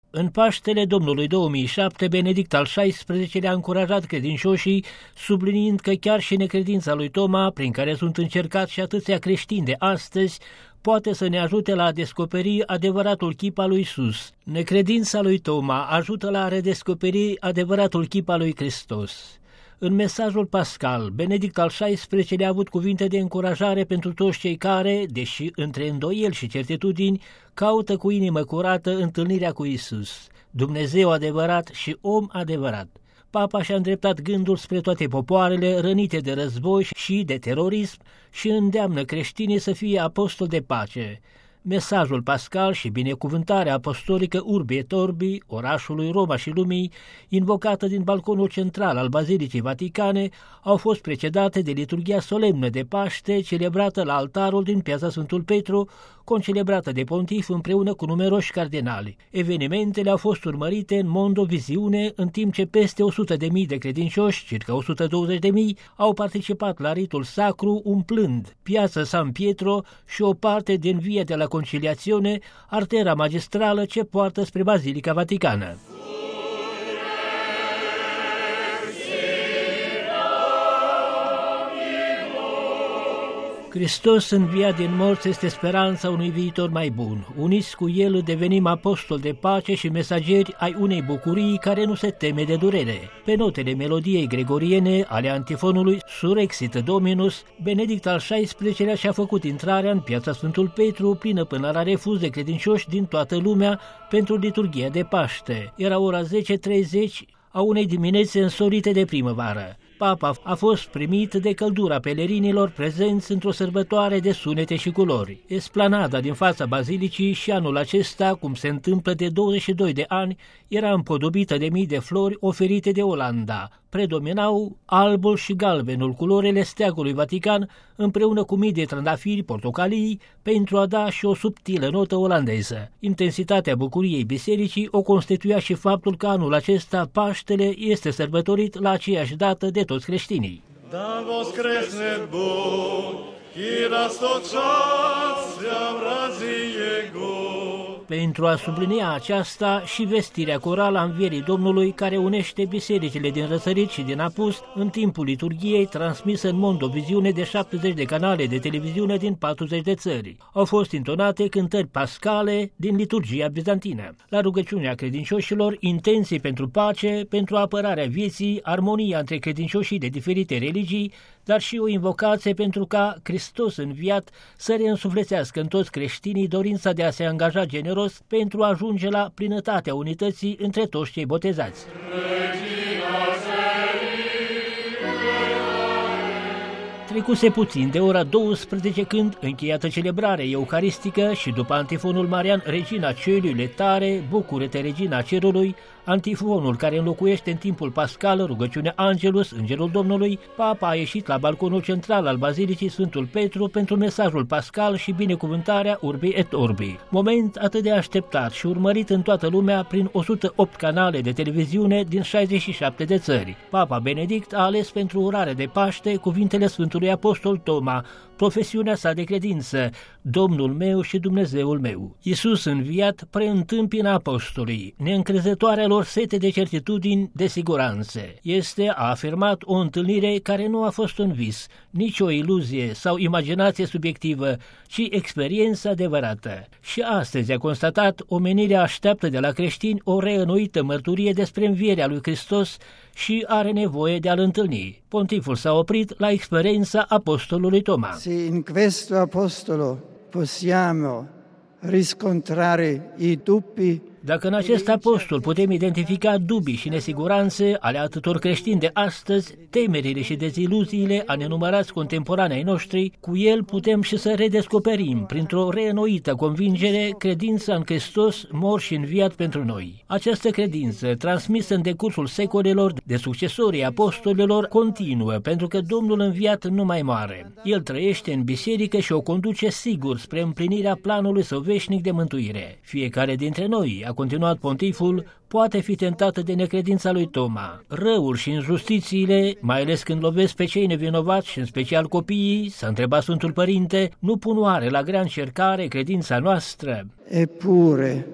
În Paștele Domnului 2007, Benedict al XVI-lea a încurajat credincioșii, subliniind că chiar și necredința lui Toma, prin care sunt încercați și atâția creștini de astăzi, poate să ne ajute la a descoperi adevăratul chip al lui Iisus. Necredința lui Toma ajută la a redescoperi adevăratul chip al lui Hristos. În mesajul pascal, Benedict al XVI-lea a avut cuvinte de încurajare pentru toți cei care, deși între îndoieli și certitudini, caută cu inimă curată întâlnirea cu Iisus, Dumnezeu adevărat și om adevărat. Papa și-a îndreptat gândul spre toate popoarele rănite de război și de terorism și îndeamnă creștinii să fie apostoli de pace. Mesajul pascal și binecuvântarea apostolică Urbi et Orbi, orașului Roma și lumii, invocată din balconul central al Bazilicii Vaticane, au fost precedate de liturghia solemnă de Paște, celebrată la altarul din Piața Sfântul Petru, concelebrată de pontif împreună cu numeroși cardinali. Evenimentele au fost urmărite în mondoviziune, în timp ce peste 100.000 de credincioși, circa 120.000, au participat la ritul sacru, umplând Piața San Pietro și o parte din via de la Conciliazione, artera magistrală ce poartă spre Bazilica Vaticană. Hristos înviat din morți este speranța unui viitor mai bun. Uniți cu El devenim apostoli de pace și mesageri ai unei bucurii care nu se teme de durere. Pe notele melodiei gregoriene ale antifonului Surexit Dominus, Benedict al XVI-lea și-a făcut intrarea în Piața Sfântul Petru plină până la refuz de credincioși din toată lumea pentru liturghia de Paște. Era ora 10:30 a unei dimineți însorite de primăvară. Papa a fost primit de căldura pelerinilor prezenți într-o sărbătoare de sunete și culori. Esplanada din fața bazilicii și anul acesta, cum se întâmplă de 22 de ani, era împodobită de mii de flori oferite de Olanda. Predominau albul și galbenul, culorele steagului Vatican, împreună cu mii de trandafiri portocalii, pentru a da și o subtilă notă olandeză. Intensitatea bucuriei bisericii o constituia și faptul că anul acesta Paștele este sărbătorit la aceeași dată de toți creștinii. Da voskresne Bog i rastočac preobrazi Jego. Pentru a sublinia aceasta și vestirea corală a învierii Domnului, care unește bisericile din răsărit și din apus în timpul liturghiei, transmisă în mondoviziune de 70 de canale de televiziune din 40 de țări. Au fost intonate cântări pascale din liturgia bizantină. La rugăciunea credincioșilor, intenții pentru pace, pentru apărarea vieții, armonia între credincioșii de diferite religii, dar și o invocație pentru ca Hristos înviat să reînsuflețească în toți creștinii dorința de a se angaja generos pentru a ajunge la plinătatea unității între toți cei botezați. Trecuse puțin de ora 12 când, încheiată celebrarea eucaristică și după antifonul marian Regina Cielului letare, bucură-te Regina Cerului, antifonul care înlocuiește în timpul pascal rugăciunea Angelus, Îngerul Domnului, Papa a ieșit la balconul central al Bazilicii Sfântul Petru pentru mesajul pascal și binecuvântarea Urbi et Orbi. Moment atât de așteptat și urmărit în toată lumea prin 108 canale de televiziune din 67 de țări. Papa Benedict a ales pentru urare de Paște cuvintele Sfântului Apostol Toma, profesiunea sa de credință, Domnul meu și Dumnezeul meu. Iisus înviat preîntâmpină apostolii, neîncrezătoarea lor sete de certitudini, de siguranțe. Este, a afirmat, o întâlnire care nu a fost un vis, nici o iluzie sau imaginație subiectivă, ci experiență adevărată. Și astăzi, a constatat, omenirea așteaptă de la creștini o reînnoită mărturie despre învierea lui Hristos și are nevoie de a-L întâlni. Pontiful s-a oprit la experiența apostolului Toma. Se in questo apostolo possiamo riscontrare i dubbi. Dacă în acest apostol putem identifica dubii și nesiguranțe ale atâtor creștini de astăzi, temerile și deziluziile a nenumărați contemporanei ai noștri, cu el putem și să redescoperim, printr-o reînnoită convingere, credința în Hristos, mor și înviat pentru noi. Această credință, transmisă în decursul secolelor de succesorii apostolilor, continuă, pentru că Domnul înviat nu mai moare. El trăiește în biserică și o conduce sigur spre împlinirea planului său veșnic de mântuire. Fiecare dintre noi, a continuat pontiful, poate fi tentată de necredința lui Toma. Răul și injustițiile, mai ales când lovesc pe cei nevinovați și în special copiii, s-a întrebat Sfântul Părinte, nu pun oare la grea încercare credința noastră? Eppure,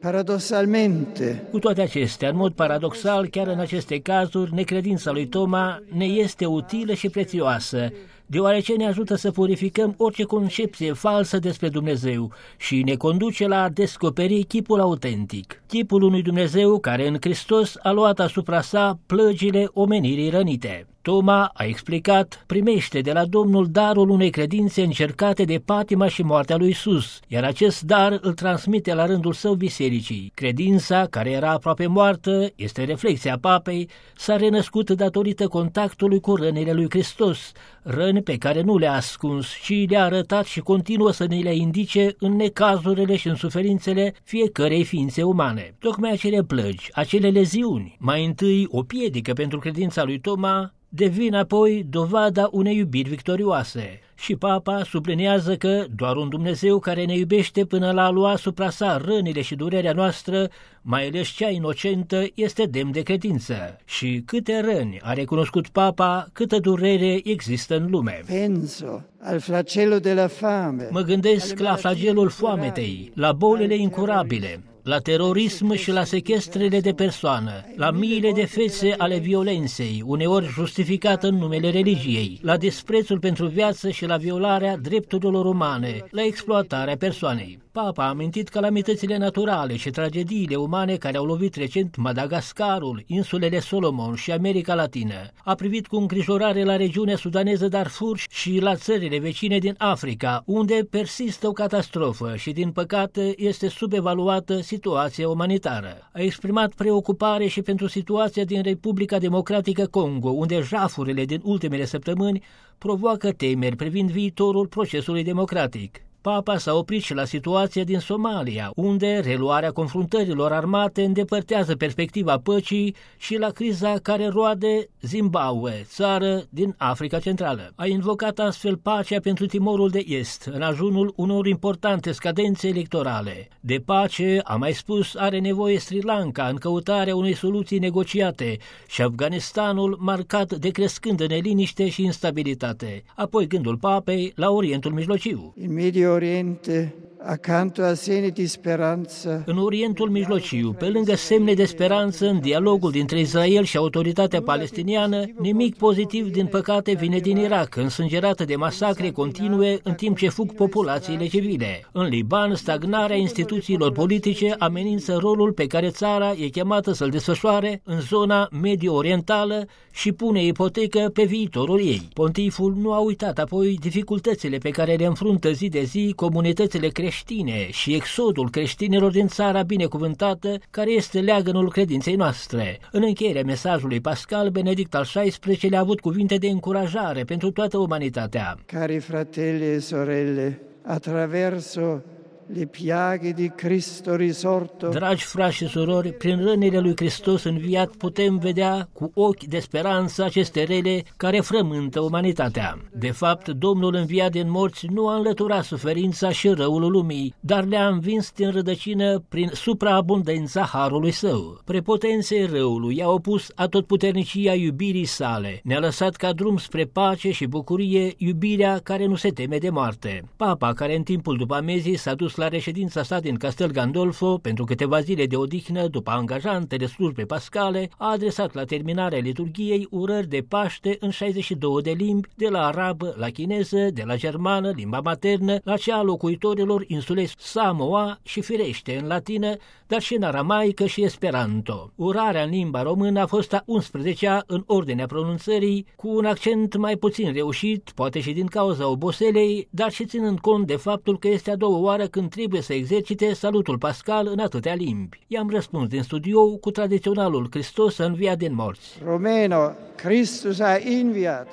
Paradossalmente, Cu toate acestea, în mod paradoxal, chiar în aceste cazuri, necredința lui Toma ne este utilă și prețioasă, deoarece ne ajută să purificăm orice concepție falsă despre Dumnezeu și ne conduce la a descoperi chipul autentic, chipul unui Dumnezeu care în Hristos a luat asupra sa plăgile omenirii rănite. Toma a explicat, primește de la Domnul darul unei credințe încercate de patima și moartea lui Iisus, iar acest dar îl transmite la rândul său bisericii. Credința, care era aproape moartă, este reflexia papei, s-a renăscut datorită contactului cu rănile lui Hristos, răni pe care nu le-a ascuns, ci le-a arătat și continuă să ne le indice în necazurile și în suferințele fiecărei ființe umane. Tocmai acele plăgi, acele leziuni, mai întâi o piedică pentru credința lui Toma, devin apoi dovada unei iubiri victorioase. Și papa sublinează că doar un Dumnezeu care ne iubește până la a lua asupra sa rănile și durerea noastră, mai ales cea inocentă, este demn de credință. Și câte răni a recunoscut papa, câtă durere există în lume. penso al flagello della fame. Mă gândesc la flagelul foametei, la bolile incurabile, la terorism și la sechestrele de persoană, la miile de fețe ale violenței, uneori justificată în numele religiei, la disprețul pentru viață și la violarea drepturilor umane, la exploatarea persoanei. Papa a amintit calamitățile naturale și tragediile umane care au lovit recent Madagascarul, insulele Solomon și America Latină. A privit cu îngrijorare la regiunea sudaneză Darfur și la țările vecine din Africa, unde persistă o catastrofă și, din păcate, este subevaluată situația umanitară. A exprimat preocupare și pentru situația din Republica Democratică Congo, unde jafurile din ultimele săptămâni provoacă temeri privind viitorul procesului democratic. Papa s-a oprit și la situația din Somalia, unde reluarea confruntărilor armate îndepărtează perspectiva păcii, și la criza care roade Zimbabwe, țară din Africa Centrală. A invocat astfel pacea pentru Timorul de Est, în ajunul unor importante scadențe electorale. De pace, a mai spus, are nevoie Sri Lanka în căutarea unei soluții negociate și Afganistanul marcat de crescândă neliniște și instabilitate. Apoi gândul papei la Orientul Mijlociu. In Medio Oriente, accanto a segni di speranza, În Orientul Mijlociu, pe lângă semne de speranță în dialogul dintre Israel și autoritatea palestiniană, nimic pozitiv, din păcate, vine din Irak, însângerată de masacre continue în timp ce fug populațiile civile. În Liban, stagnarea instituțiilor politice amenință rolul pe care țara e chemată să-l desfășoare în zona medio-orientală și pune ipotecă pe viitorul ei. Pontiful nu a uitat apoi dificultățile pe care le înfruntă zi de zi comunitățile creștine și exodul creștinilor din țara binecuvântată, care este leagănul credinței noastre. În încheierea mesajului pascal, Benedict al XVI-lea a avut cuvinte de încurajare pentru toată umanitatea. cari fratelli e sorelle, attraverso le piaghe di Cristo risorto, Dragi frați și surori, prin rănile lui Hristos înviat putem vedea cu ochi de speranță aceste rele care frământă umanitatea. De fapt, Domnul înviat din morți nu a înlăturat suferința și răul lumii, dar le-a învins din rădăcină prin supraabundența harului său. Prepotenței răului i-a opus atotputernicia iubirii sale, ne-a lăsat ca drum spre pace și bucurie iubirea care nu se teme de moarte. Papa, care în timpul după amiezii s-a dus la reședința sa din Castel Gandolfo pentru câteva zile de odihnă după angajantele slujbe pascale, a adresat la terminarea liturghiei urări de Paște în 62 de limbi, de la arabă la chineză, de la germană, limba maternă, la cea a locuitorilor insulei Samoa și, firește, în latină, dar și în aramaică și esperanto. Urarea în limba română a fost a 11-a în ordinea pronunțării, cu un accent mai puțin reușit, poate și din cauza oboselei, dar și ținând cont de faptul că este a doua oară când trebuie să exercite salutul pascal în atâtea limbi. I-am răspuns din studio cu tradiționalul Hristos a înviat din morți. Romeno, Christus a inviat.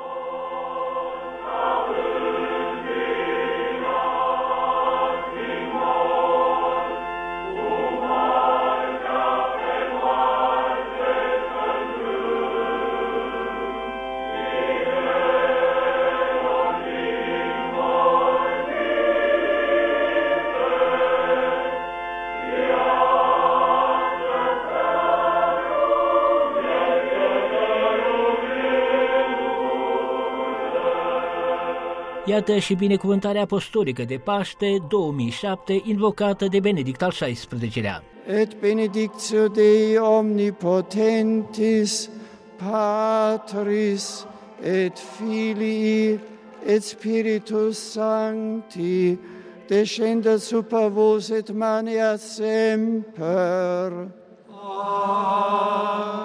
Iată și binecuvântarea apostolică de Paște 2007 invocată de Benedict al XVI-lea. et benedictio Dei omnipotentis, Patris et Filii et Spiritus Sancti, descendat super vos et maneat semper. Amen.